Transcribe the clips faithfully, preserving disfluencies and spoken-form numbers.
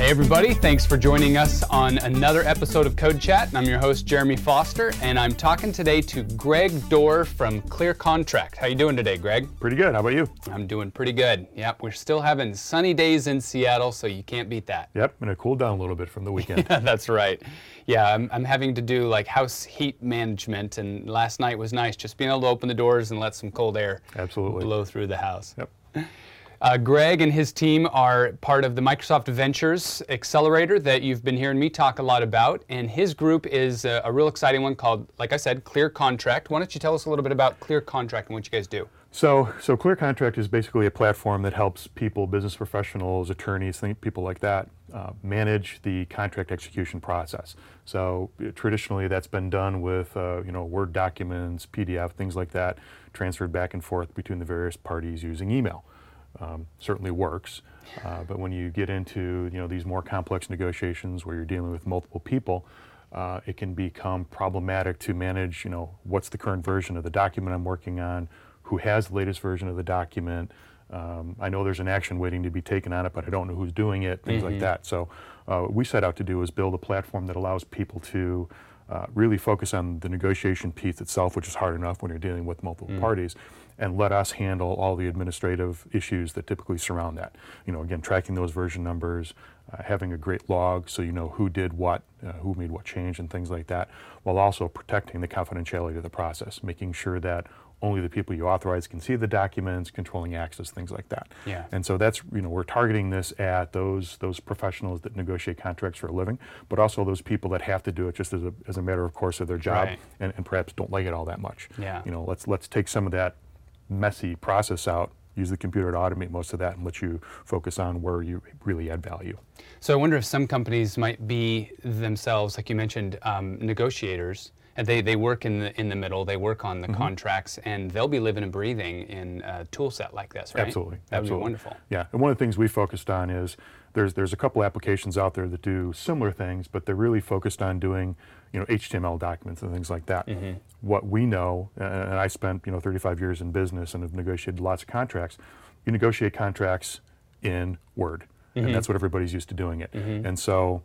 Hey everybody, thanks for joining us on another episode of Code Chat. I'm your host, Jeremy Foster, and I'm talking today to Greg Dorr from Clear Contract. How you doing today, Greg? Pretty good. How about you? I'm doing pretty good. Yep, we're still having sunny days in Seattle, so you can't beat that. Yep, and it cooled down a little bit from the weekend. Yeah, that's right. Yeah, I'm, I'm having to do like house heat management, and last night was nice, just being able to open the doors and let some cold air Absolutely. blow through the house. Yep. Uh, Greg and his team are part of the Microsoft Ventures Accelerator that you've been hearing me talk a lot about, and his group is a, a real exciting one called, like I said, Clear Contract. Why don't you tell us a little bit about Clear Contract and what you guys do? So, so Clear Contract is basically a platform that helps people, business professionals, attorneys, think, people like that, uh, manage the contract execution process. So uh, traditionally that's been done with uh, you know, Word documents, P D F, things like that, transferred back and forth between the various parties using email. Um, certainly works, uh, but when you get into you know these more complex negotiations where you're dealing with multiple people, uh, it can become problematic to manage. You know, what's the current version of the document I'm working on? Who has the latest version of the document? Um, I know there's an action waiting to be taken on it, but I don't know who's doing it. Things mm-hmm. like that. So, uh, what we set out to do is build a platform that allows people to uh, really focus on the negotiation piece itself, which is hard enough when you're dealing with multiple mm. parties, and let us handle all the administrative issues that typically surround that. You know, again, tracking those version numbers, uh, having a great log so you know who did what, uh, who made what change and things like that, while also protecting the confidentiality of the process, making sure that only the people you authorize can see the documents, controlling access, things like that. Yeah. And so that's, you know, we're targeting this at those those professionals that negotiate contracts for a living, but also those people that have to do it just as a as a matter of course of their job, right. and, and perhaps don't like it all that much. Yeah. You know, let's let's take some of that messy process out, use the computer to automate most of that, and let you focus on where you really add value. So I wonder if some companies might be themselves, like you mentioned, um, negotiators, and they, they work in the in the middle, they work on the mm-hmm. contracts, and they'll be living and breathing in a tool set like this, right? Absolutely. That would Absolutely. be wonderful. Yeah, and one of the things we focused on is there's there's a couple applications out there that do similar things, but they're really focused on doing you know H T M L documents and things like that. Mm-hmm. What we know, and I spent you know thirty-five years in business and have negotiated lots of contracts, you negotiate contracts in Word, mm-hmm. and that's what everybody's used to doing it. Mm-hmm. And so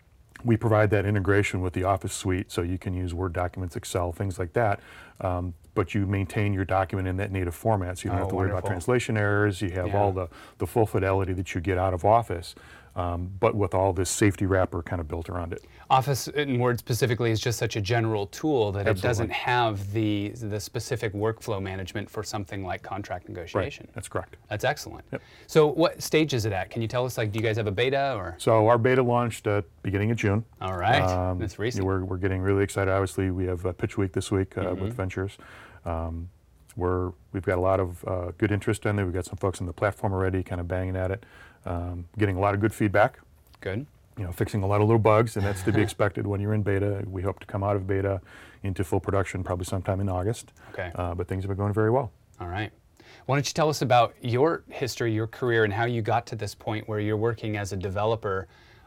we provide that integration with the Office suite, so you can use Word documents, Excel, things like that, um, but you maintain your document in that native format, so you don't oh, have to worry wonderful. about translation errors, you have yeah. all the, the full fidelity that you get out of Office, um, but with all this safety wrapper kind of built around it. Office in Word specifically is just such a general tool that Absolutely. It doesn't have the the specific workflow management for something like contract negotiation. Right. That's correct. That's excellent. Yep. So what stage is it at? Can you tell us, like, do you guys have a beta or? So our beta launched at beginning of June. All right, um, that's recent. We're, we're getting really excited. Obviously, we have uh, Pitch Week this week uh, mm-hmm. with Ventures. Um, we're, we've got a lot of uh, good interest in it. We've got some folks on the platform already kind of banging at it, um, getting a lot of good feedback. Good. You know, fixing a lot of little bugs, and that's to be expected when you're in beta. We hope to come out of beta into full production probably sometime in August. Okay. Uh, but things have been going very well. All right. Why don't you tell us about your history, your career, and how you got to this point where you're working as a developer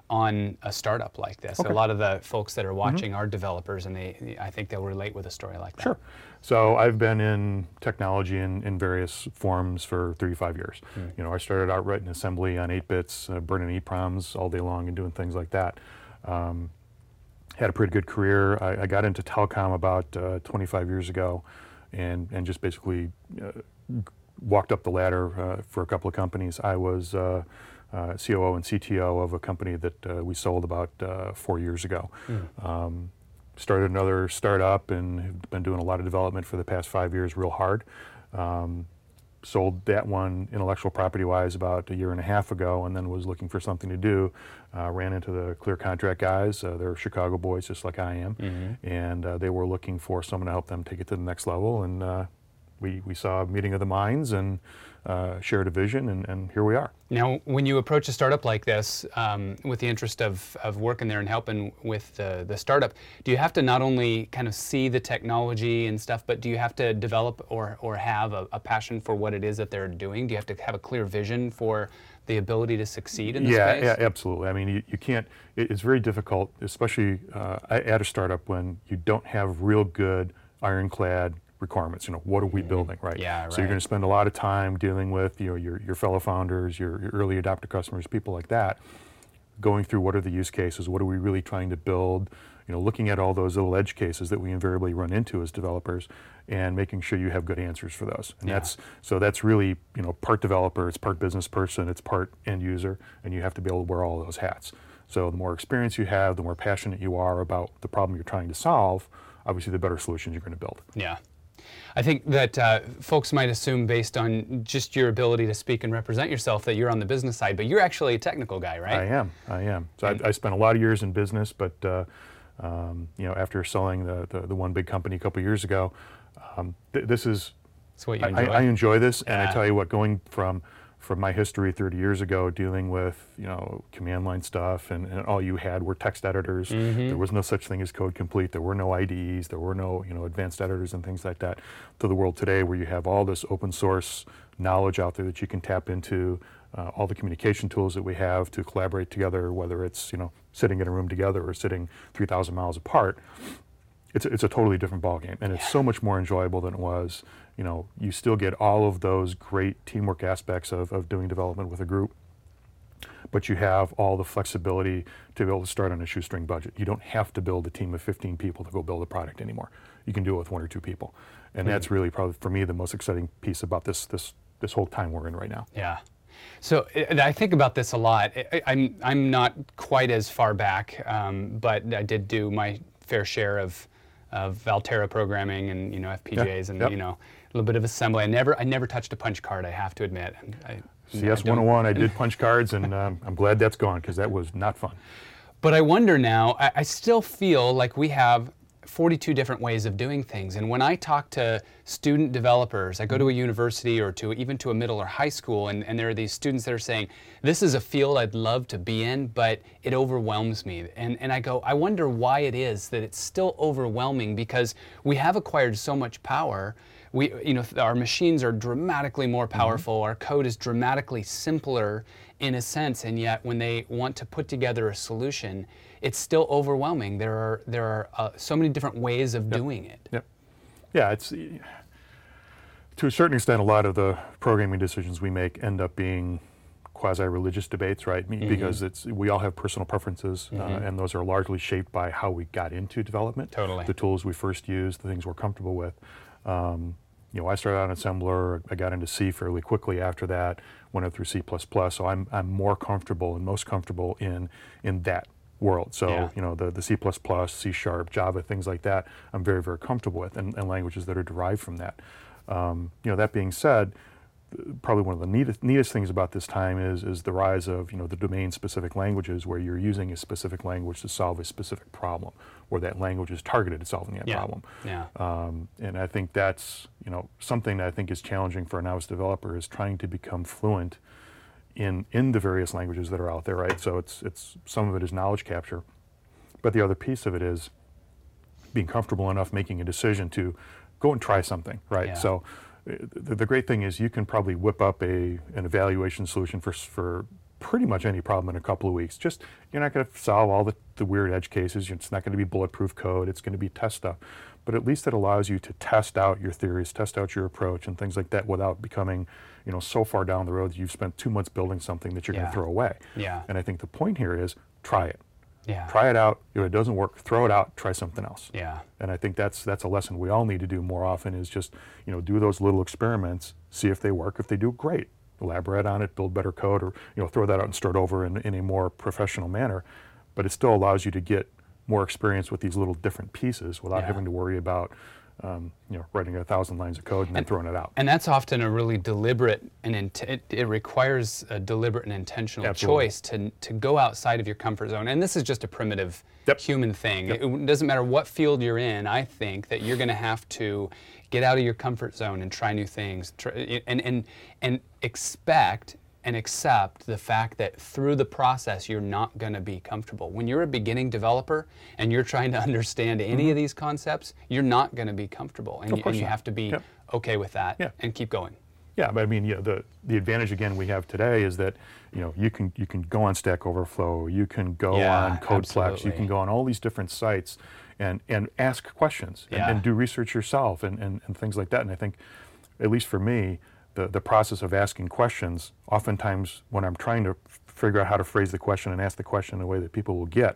on a startup like this? Okay. A lot of the folks that are watching mm-hmm. are developers, and they, I think they'll relate with a story like that. Sure. So I've been in technology in, in various forms for thirty-five years. Mm. You know, I started out writing assembly on eight bits, uh, burning E EPROMs all day long and doing things like that. Um, had a pretty good career. I, I got into telecom about uh, twenty-five years ago, and, and just basically uh, walked up the ladder uh, for a couple of companies. I was uh, uh, C O O and C T O of a company that uh, we sold about uh, four years ago. Mm. Um, started another startup and have been doing a lot of development for the past five years real hard. Um, sold that one intellectual property wise about a year and a half ago, and then was looking for something to do. Uh, ran into the Clear Contract guys. Uh, they're Chicago boys just like I am, mm-hmm. and uh, they were looking for someone to help them take it to the next level, and uh, we, we saw a meeting of the minds and uh, shared a vision, and, and here we are. Now, when you approach a startup like this, um, with the interest of, of working there and helping with the, the startup, do you have to not only kind of see the technology and stuff, but do you have to develop or, or have a, a passion for what it is that they're doing? Do you have to have a clear vision for the ability to succeed in this yeah, space? Yeah, absolutely. I mean, you, you can't, it, it's very difficult, especially uh, at a startup when you don't have real good ironclad requirements. You know, what are we building, right? Yeah, right. So you're going to spend a lot of time dealing with, you know, your, your fellow founders, your, your early adopter customers, people like that. going through what are the use cases, what are we really trying to build, you know, looking at all those little edge cases that we invariably run into as developers, and making sure you have good answers for those. And Yeah. that's so that's really, you know, part developer, it's part business person, it's part end user, and you have to be able to wear all of those hats. So the more experience you have, the more passionate you are about the problem you're trying to solve, obviously the better solutions you're going to build. Yeah. I think that uh, folks might assume, based on just your ability to speak and represent yourself, that you're on the business side, but you're actually a technical guy, right? I am, I am. So I, I spent a lot of years in business, but uh, um, you know, after selling the, the, the one big company a couple of years ago, um, th this is, That's what you I, enjoy. I enjoy this, and Yeah. I tell you what, going from from my history thirty years ago, dealing with, you know, command line stuff, and, and all you had were text editors. Mm-hmm. There was no such thing as Code Complete. There were no I D Es. There were no, you know, advanced editors and things like that. To the world today, where you have all this open source knowledge out there that you can tap into, uh, all the communication tools that we have to collaborate together, whether it's, you know, sitting in a room together or sitting three thousand miles apart. It's a, it's a totally different ballgame, and it's so much more enjoyable than it was. You know, you still get all of those great teamwork aspects of, of doing development with a group, but you have all the flexibility to be able to start on a shoestring budget. You don't have to build a team of fifteen people to go build a product anymore. You can do it with one or two people, and Mm-hmm. that's really probably for me the most exciting piece about this this this whole time we're in right now. Yeah. So uh, I think about this a lot. I, I'm I'm not quite as far back, um, but I did do my fair share of of Valterra programming and, you know, F P G As, Yeah, and yep. you know, a little bit of assembly. I never I never touched a punch card, I have to admit. And I, C S one oh one, I did punch cards, and um, I'm glad that's gone because that was not fun. But I wonder now, I, I still feel like we have forty-two different ways of doing things. And when I talk to student developers, I go to a university or to even to a middle or high school, and, and there are these students that are saying, this is a field I'd love to be in, but it overwhelms me. And, and I go, I wonder why it is that it's still overwhelming, because we have acquired so much power. We, you know, our machines are dramatically more powerful. Mm-hmm. Our code is dramatically simpler in a sense, and yet when they want to put together a solution, it's still overwhelming. There are there are uh, so many different ways of Yep. doing it. Yep. Yeah, it's to a certain extent, a lot of the programming decisions we make end up being quasi-religious debates, right? Mm-hmm. Because it's we all have personal preferences, mm-hmm. uh, and those are largely shaped by how we got into development. Totally. The tools we first used, the things we're comfortable with. Um, you know, I started out in assembler. I got into C fairly quickly after that. Went up through C plus plus. So I'm I'm more comfortable and most comfortable in in that world. So Yeah. you know, the the C plus plus, C sharp, Java, things like that, I'm very very comfortable with, and, and languages that are derived from that. Um, you know, that being said, probably one of the neatest, neatest things about this time is is the rise of, you know, the domain-specific languages, where you're using a specific language to solve a specific problem, or that language is targeted at solving that Yeah. problem. Yeah. Um, and I think that's, you know, something that I think is challenging for a novice developer, is trying to become fluent in in the various languages that are out there, right? So it's it's some of it is knowledge capture, but the other piece of it is being comfortable enough making a decision to go and try something, right? Yeah. So the, the great thing is you can probably whip up a an evaluation solution for for pretty much any problem in a couple of weeks. Just, you're not going to solve all the, the weird edge cases. It's not going to be bulletproof code. It's going to be test stuff. But at least it allows you to test out your theories, test out your approach and things like that, without becoming, you know, so far down the road that you've spent two months building something that you're Yeah. going to throw away. Yeah. And I think the point here is try it. Yeah. Try it out. If it doesn't work, throw it out, try something else. Yeah. And I think that's that's a lesson we all need to do more often, is just, you know, do those little experiments, see if they work. If they do, great. Elaborate on it, build better code, or, you know, throw that out and start over in, in a more professional manner. But it still allows you to get more experience with these little different pieces without Yeah. having to worry about, um, you know, writing a thousand lines of code and, then And- throwing it out. And that's often a really deliberate and int- it, it requires a deliberate and intentional Absolutely. choice to to go outside of your comfort zone. And this is just a primitive Yep. human thing. Yep. It, it doesn't matter what field you're in. I think that you're going to have to get out of your comfort zone and try new things, try, and and and expect and accept the fact that through the process you're not going to be comfortable. When you're a beginning developer and you're trying to understand any of these concepts, you're not going to be comfortable, and, Of you, course and you not. have to be Yep. okay with that Yeah. and keep going. Yeah, but I mean, yeah, the the advantage again we have today is that, you know, you can you can go on Stack Overflow, you can go Yeah, on Codeplex, you absolutely. can go on all these different sites and and ask questions and, Yeah. and do research yourself and, and and things like that. And I think, at least for me, the the process of asking questions, oftentimes when I'm trying to f- figure out how to phrase the question and ask the question in a way that people will get.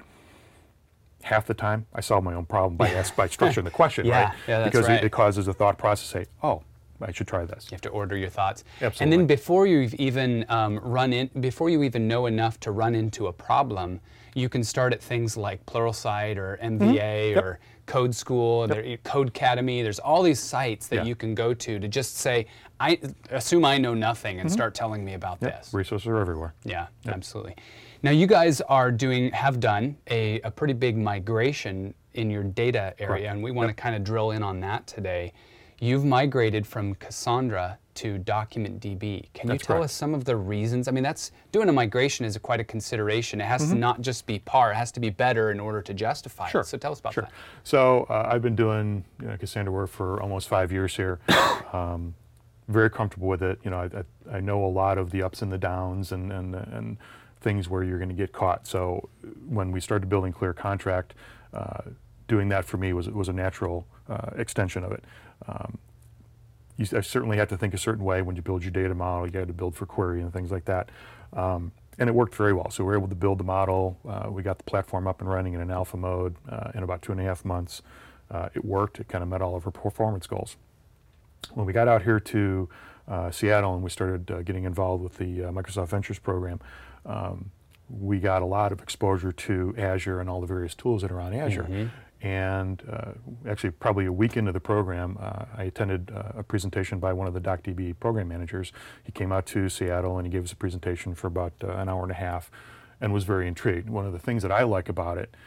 Half the time, I solve my own problem by ask, by structuring the question, yeah, right? Yeah, that's because right. it, it causes a thought process. Say, oh, I should try this. You have to order your thoughts. Absolutely. And then before you've even um, run in, before you even know enough to run into a problem, you can start at things like Pluralsight or M V A mm-hmm. or yep. Code School, yep. there, Code Academy. There's all these sites that yeah. you can go to to just say, I assume I know nothing and mm-hmm. start telling me about yep. this. Resources are everywhere. Yeah, yep. absolutely. Now you guys are doing, have done a, a pretty big migration in your data area, right. and we want yep. to kind of drill in on that today. You've migrated from Cassandra to DocumentDB. Can That's you tell correct. us some of the reasons? I mean, that's doing a migration is a quite a consideration. It has mm-hmm. to not just be par, it has to be better in order to justify sure. it. So tell us about sure. that. So uh, I've been doing you know, Cassandra work for almost five years here. um, very comfortable with it. You know, I, I, I know a lot of the ups and the downs and and, and things where you're going to get caught. So when we started building Clear Contract, uh, doing that for me was was a natural uh, extension of it. Um, you I certainly have to think a certain way when you build your data model. You got to build for query and things like that, um, and it worked very well. So we were able to build the model. Uh, we got the platform up and running in an alpha mode uh, in about two and a half months. Uh, it worked. It kind of met all of our performance goals. When we got out here to uh, Seattle and we started uh, getting involved with the uh, Microsoft Ventures program, um, we got a lot of exposure to Azure and all the various tools that are on Azure. Mm-hmm. And uh, actually, probably a week into the program, uh, I attended uh, a presentation by one of the DocDB program managers. He came out to Seattle and he gave us a presentation for about uh, an hour and a half and was very intrigued. One of the things that I like about it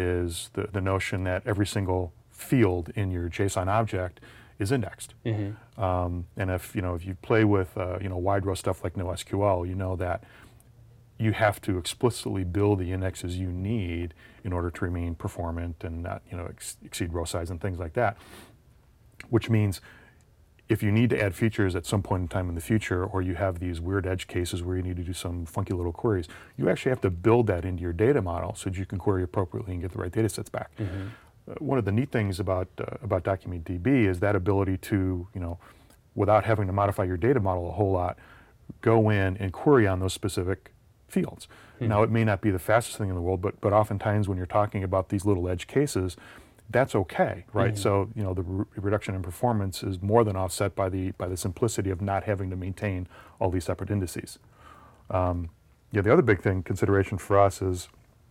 is the, the notion that every single field in your JSON object is indexed. Mm-hmm. Um, and if you know if you play with uh, you know wide row stuff like NoSQL, you know that you have to explicitly build the indexes you need in order to remain performant and not you know ex exceed row size and things like that. Which means if you need to add features at some point in time in the future, or you have these weird edge cases where you need to do some funky little queries, you actually have to build that into your data model so that you can query appropriately and get the right data sets back. Mm-hmm. Uh, one of the neat things about uh, about DocumentDB is that ability to, you know, without having to modify your data model a whole lot, go in and query on those specific fields. Mm-hmm. Now, it may not be the fastest thing in the world, but but oftentimes when you're talking about these little edge cases, that's okay, right? Mm-hmm. So you know the re reduction in performance is more than offset by the by the simplicity of not having to maintain all these separate indices. Um, yeah, the other big thing consideration for us is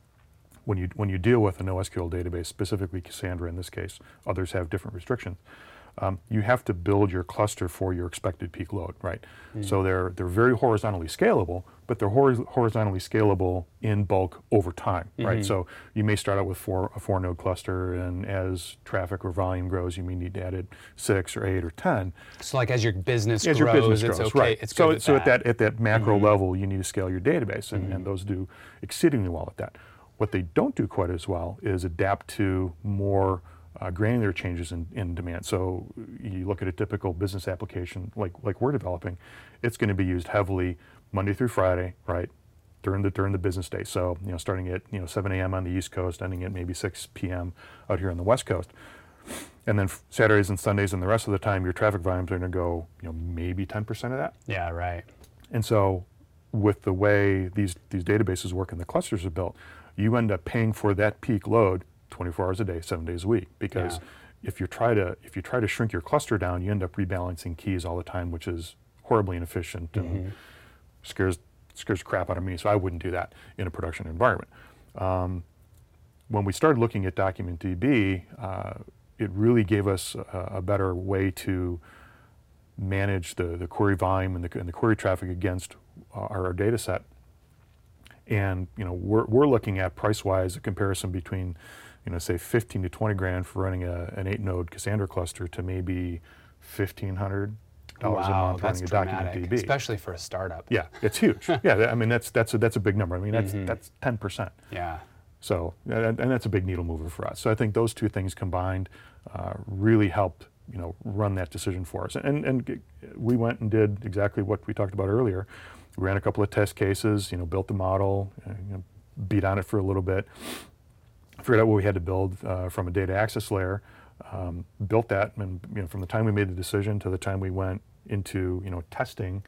when you when you deal with a NoSQL database, specifically Cassandra in this case, others have different restrictions. Um, you have to build your cluster for your expected peak load, right? Mm-hmm. So they're they're very horizontally scalable, but they're hor horizontally scalable in bulk over time, mm-hmm. right? So you may start out with four, a four node cluster, and as traffic or volume grows, you may need to add it six or eight or ten. So like as your business as grows, your business it's grows, okay. right? It's so good with so that. at that at that macro mm-hmm. level, you need to scale your database, and, mm-hmm. and those do exceedingly well at that. What they don't do quite as well is adapt to more Uh, granular changes in, in demand. So you look at a typical business application like like we're developing, it's going to be used heavily Monday through Friday, right, during the during the business day. So you know, starting at you know seven A M on the East Coast, ending at maybe six P M out here on the West Coast, and then Saturdays and Sundays and the rest of the time, your traffic volumes are going to go you know maybe ten percent of that. Yeah, right. And so with the way these these databases work and the clusters are built, you end up paying for that peak load twenty-four hours a day, seven days a week. Because yeah. if you try to if you try to shrink your cluster down, you end up rebalancing keys all the time, which is horribly inefficient and mm-hmm. scares scares crap out of me. So I wouldn't do that in a production environment. Um, when we started looking at DocumentDB, uh, it really gave us a, a better way to manage the the query volume and the, and the query traffic against our, our data set. And you know we're we're looking at price-wise a comparison between you know, say fifteen to twenty grand for running a, an eight node Cassandra cluster to maybe fifteen hundred dollars wow, a month running a DocumentDB. Especially for a startup. Yeah, it's huge. yeah, I mean, that's, that's, a, that's a big number. I mean, that's, mm-hmm. that's ten percent. Yeah. So, and, and that's a big needle mover for us. So I think those two things combined uh, really helped, you know, run that decision for us. And, and we went and did exactly what we talked about earlier. We ran a couple of test cases, you know, built the model, uh, you know, beat on it for a little bit, figured out what we had to build uh, from a data access layer, um, built that, and you know, from the time we made the decision to the time we went into you know testing,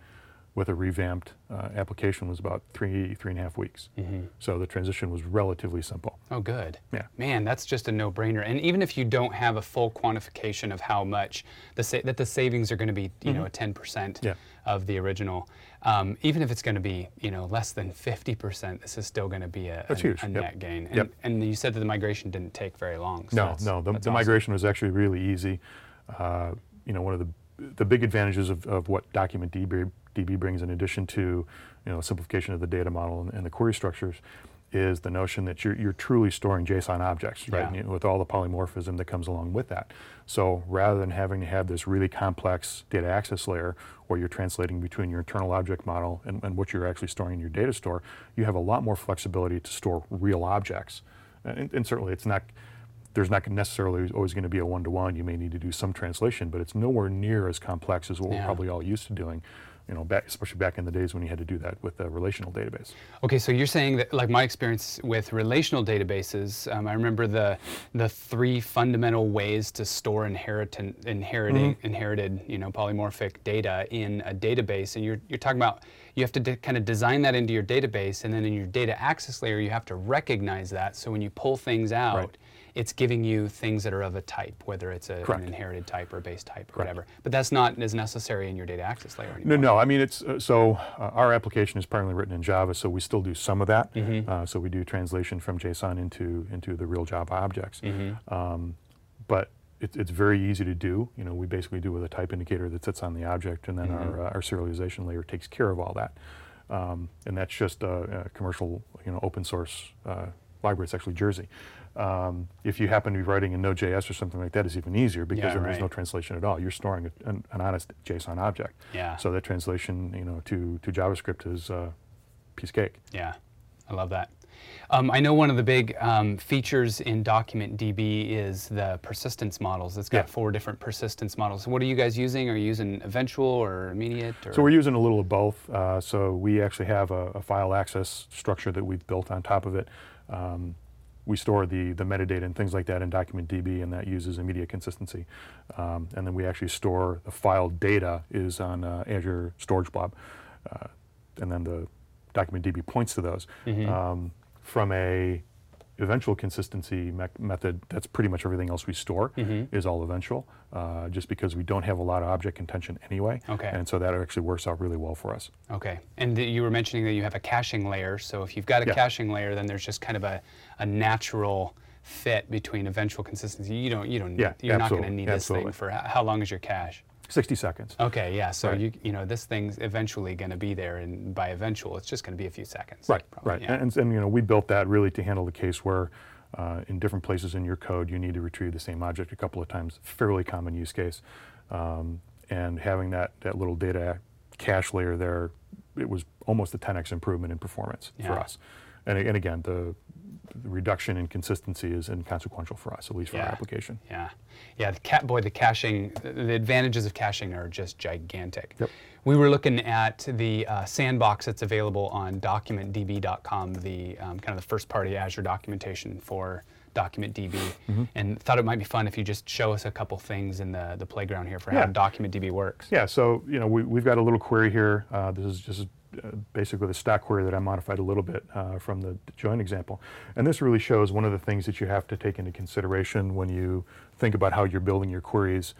with a revamped uh, application was about three, three and a half weeks. Mm-hmm. So the transition was relatively simple. Oh, good. Yeah. Man, that's just a no-brainer. And even if you don't have a full quantification of how much the sa- that the savings are going to be, you Mm-hmm. know, at ten percent Yeah. of the original, um, even if it's going to be, you know, less than fifty percent, this is still going to be a, That's a, huge. a Yep. net gain. And, Yep. and you said that the migration didn't take very long. So No, that's- no, the, that's the awesome. migration was actually really easy. Uh, you know, one of the the big advantages of, of what Document D B, D B brings, in addition to, you know, simplification of the data model and, and the query structures, is the notion that you're, you're truly storing JSON objects, right? Yeah. And, you know, with all the polymorphism that comes along with that. So rather than having to have this really complex data access layer where you're translating between your internal object model and, and what you're actually storing in your data store, you have a lot more flexibility to store real objects. And, and certainly it's not, there's not necessarily always going to be a one-to-one. You may need to do some translation, but it's nowhere near as complex as what Yeah. we're probably all used to doing, you know, back, especially back in the days when you had to do that with a relational database. Okay, so you're saying that, like my experience with relational databases, um, I remember the the three fundamental ways to store inherited, inheriting, Mm-hmm. inherited, you know, polymorphic data in a database, and you're you're talking about you have to de- kind of design that into your database, and then in your data access layer, you have to recognize that. So when you pull things out, Right. it's giving you things that are of a type, whether it's a, an Correct. inherited type or a base type or Correct. whatever. But that's not as necessary in your data access layer No, anymore. no. I mean, it's uh, so uh, our application is primarily written in Java, so we still do some of that. Mm-hmm. Uh, so we do translation from JSON into into the real Java objects. Mm-hmm. Um, but it, it's very easy to do. You know, we basically do with a type indicator that sits on the object, and then Mm-hmm. our uh, our serialization layer takes care of all that. Um, and that's just a, a commercial, you know, open source uh, library. It's actually Jersey. Um, if you happen to be writing in Node.js or something like that, it's even easier because Yeah, then there's right. no translation at all. You're storing a, an, an honest JSON object. Yeah. So that translation, you know, to, to JavaScript is uh, piece cake. Yeah, I love that. Um, I know one of the big um, features in Document D B is the persistence models. It's got Yeah. four different persistence models. What are you guys using? Are you using Eventual or Immediate? Or? So we're using a little of both. Uh, so we actually have a, a file access structure that we've built on top of it. Um, we store the, the metadata and things like that in Document D B, and that uses immediate consistency. Um, and then we actually store the file data is on uh, Azure Storage Blob. Uh, and then the Document D B points to those. Mhm. Um, from a eventual consistency me method, that's pretty much everything else we store Mhm. is all eventual, uh, just because we don't have a lot of object contention anyway. Okay. And so that actually works out really well for us. Okay, and the, you were mentioning that you have a caching layer. So if you've got a Yeah. caching layer, then there's just kind of a, a natural fit between eventual consistency. You don't, you don't, Yeah, you're not going to absolutely, need this thing absolutely. for how, how long is your cache? sixty seconds. Okay, yeah. So Right. you you know this thing's eventually going to be there, and by eventual, it's just going to be a few seconds. Right, probably, right. yeah. And, and you know, we built that really to handle the case where uh, in different places in your code, you need to retrieve the same object a couple of times. Fairly common use case. Um, and having that, that little data cache layer there, it was almost a ten x improvement in performance for Yeah. us. And, and again, the, the reduction in consistency is inconsequential for us, at least for Yeah. our application. Yeah, yeah. The cat boy, the caching, the advantages of caching are just gigantic. Yep. We were looking at the uh, sandbox that's available on document D B dot com, the um, kind of the first-party Azure documentation for Document D B, Mm-hmm. and thought it might be fun if you just show us a couple things in the the playground here for how Yeah. Document D B works. Yeah, so you know we, we've got a little query here. Uh, this is just uh, basically the stock query that I modified a little bit uh, from the join example. And this really shows one of the things that you have to take into consideration when you think about how you're building your queries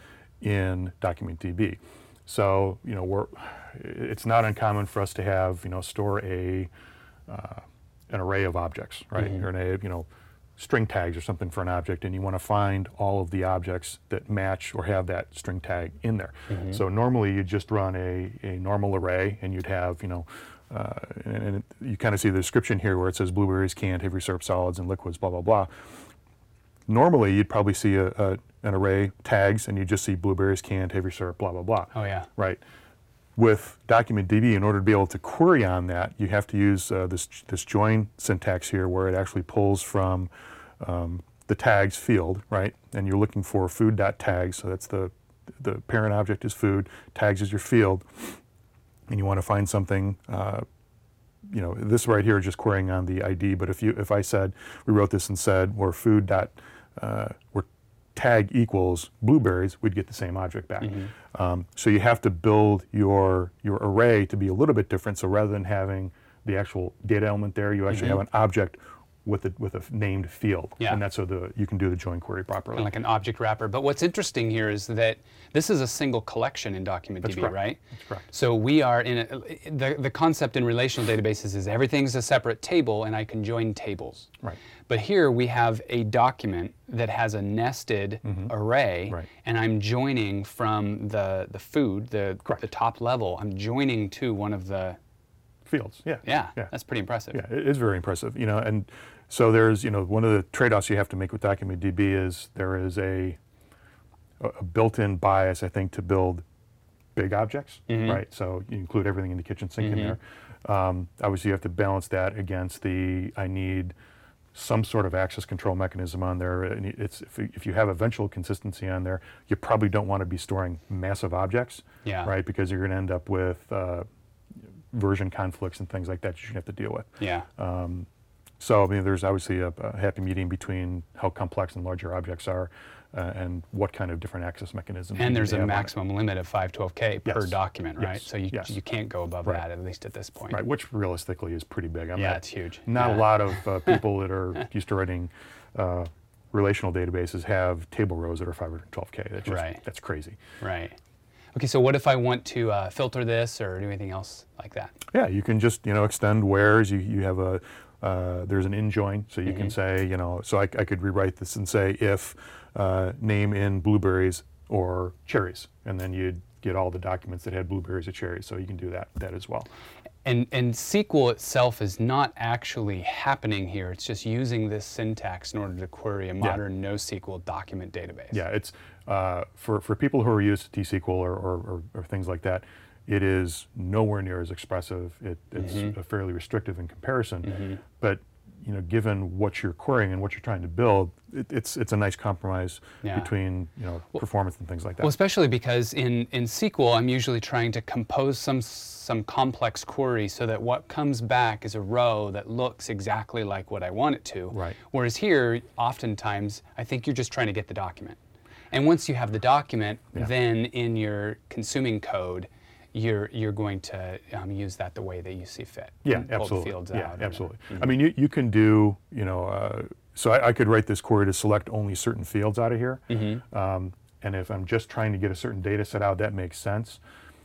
in Document D B. So you know we're, it's not uncommon for us to have you know store a uh, an array of objects, right? Mhm. Or an array of you know string tags or something for an object, and you want to find all of the objects that match or have that string tag in there. Mhm. So normally you'd just run a, a normal array, and you'd have, you know, uh, and, and it, you kind of see the description here where it says blueberries, canned, heavy syrup, solids, and liquids, blah, blah, blah. Normally you'd probably see a, a, an array tags, and you just see blueberries, canned, heavy syrup, blah, blah, blah. Oh yeah. Right. With Document D B, in order to be able to query on that, you have to use uh, this this join syntax here, where it actually pulls from um, the tags field, right? And you're looking for food.tags, so that's the the parent object is food, tags is your field, and you want to find something. Uh, you know, this right here is just querying on the I D. But if you if I said we wrote this and said we're food dot uh, we're tag equals blueberries, we'd get the same object back. Mm-hmm. um, so you have to build your your array to be a little bit different. So rather than having the actual data element there, you actually mm-hmm. have an object with a, with a named field. Yeah. And that's so the, you can do the join query properly. Kind of like an object wrapper. But what's interesting here is that this is a single collection in DocumentDB, That's correct. right? That's correct. So we are in a, the, the concept in relational databases is everything's a separate table and I can join tables. Right. But here we have a document that has a nested mm-hmm. array, right. and I'm joining from the, the food, the, the top level, I'm joining to one of the fields. Yeah. yeah. Yeah. That's pretty impressive. Yeah, it is very impressive. You know, and so there's, you know, one of the trade-offs you have to make with DocumentDB is there is a, a built-in bias, I think, to build big objects, mm-hmm. right? So you include everything in the kitchen sink mm-hmm. in there. Um, obviously, you have to balance that against the, I need some sort of access control mechanism on there. And it's, if, if you have eventual consistency on there, you probably don't want to be storing massive objects, yeah. right? Because you're going to end up with uh, version conflicts and things like that you're going to have to deal with. Yeah. Um, so I mean, there's obviously a, a happy medium between how complex and large your objects are uh, and what kind of different access mechanisms. And there's a maximum limit of five twelve K yes. per document, right? Yes. So you yes. you can't go above right. that, at least at this point. Right, which realistically is pretty big. I'm yeah, not, it's huge. Not yeah. a lot of uh, people that are used to writing uh, relational databases have table rows that are five hundred twelve K. That's just, right. That's crazy. Right. Okay, so what if I want to uh, filter this or do anything else like that? Yeah, you can just, you know, extend wheres. You, you have a, uh, there's an in join, so you mm-hmm. can say, you know, so I, I could rewrite this and say if uh, name in blueberries or cherries, and then you'd get all the documents that had blueberries or cherries, so you can do that, that as well. And, and S Q L itself is not actually happening here. It's just using this syntax in order to query a modern yeah. NoSQL document database. Yeah, it's uh, for, for people who are used to T S Q L or, or, or, or things like that, it is nowhere near as expressive. It, it's mm-hmm. fairly restrictive in comparison, mm-hmm. but you know, given what you're querying and what you're trying to build, it, it's it's a nice compromise yeah. between you know well, performance and things like that. Well, especially because in, in S Q L, I'm usually trying to compose some some complex query so that what comes back is a row that looks exactly like what I want it to. Right. Whereas here, oftentimes, I think you're just trying to get the document. And once you have the document, yeah. then in your consuming code, you're you're going to um, use that the way that you see fit. Yeah, pull absolutely. The fields yeah, out absolutely. Mm-hmm. I mean, you, you can do, you know, uh, so I, I could write this query to select only certain fields out of here. Mm-hmm. um, and if I'm just trying to get a certain data set out, that makes sense.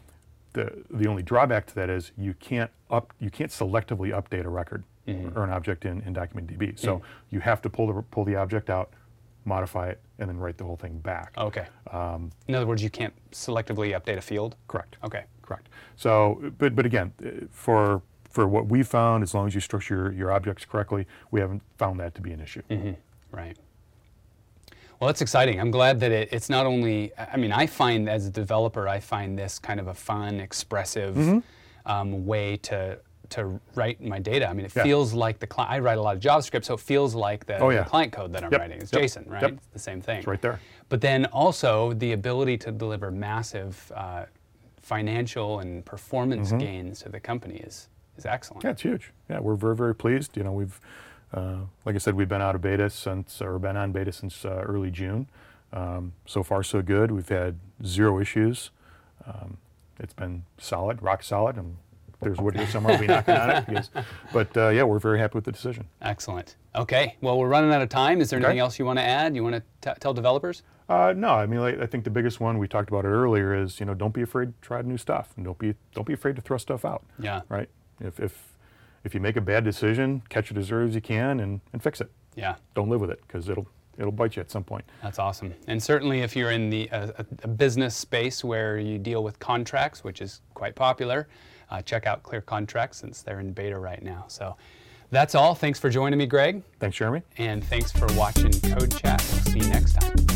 The the only drawback to that is you can't up you can't selectively update a record mm-hmm. or an object in, in DocumentDB. So mm-hmm. you have to pull the pull the object out, modify it, and then write the whole thing back. Okay. Um, in other words, you can't selectively update a field? Correct. Okay. Correct. So, but but again, for for what we found, as long as you structure your, your objects correctly, we haven't found that to be an issue. Mm-hmm. Right. Well, that's exciting. I'm glad that it, it's not only, I mean, I find as a developer, I find this kind of a fun, expressive mm-hmm. um, way to to write my data. I mean, it yeah. feels like the client, I write a lot of JavaScript, so it feels like the, oh, yeah. the client code that I'm yep. writing. It's yep. JSON, right? Yep. It's the same thing. It's right there. But then also the ability to deliver massive uh, financial and performance mm-hmm. gains to the company is is excellent. Yeah, it's huge. Yeah, we're very, very pleased. You know, we've, uh, like I said, we've been out of beta since, or been on beta since uh, early June. Um, so far, so good. We've had zero issues. Um, it's been solid, rock solid, and there's wood here somewhere. We'll be knocking on it. Because, but uh, yeah, we're very happy with the decision. Excellent. Okay, well, we're running out of time. Is there okay. anything else you want to add? You want to t- tell developers? Uh, no, I mean, like, I think the biggest one, we talked about it earlier, is, you know, don't be afraid to try new stuff, and don't be don't be afraid to throw stuff out. Yeah. Right. If if if you make a bad decision, catch it as early as you can, and, and fix it. Yeah. Don't live with it, because it'll it'll bite you at some point. That's awesome. And certainly, if you're in the uh, a business space where you deal with contracts, which is quite popular, uh, check out Clear Contracts since they're in beta right now. So. That's all. Thanks for joining me, Greg. Thanks, Jeremy. And thanks for watching Code Chat. We'll see you next time.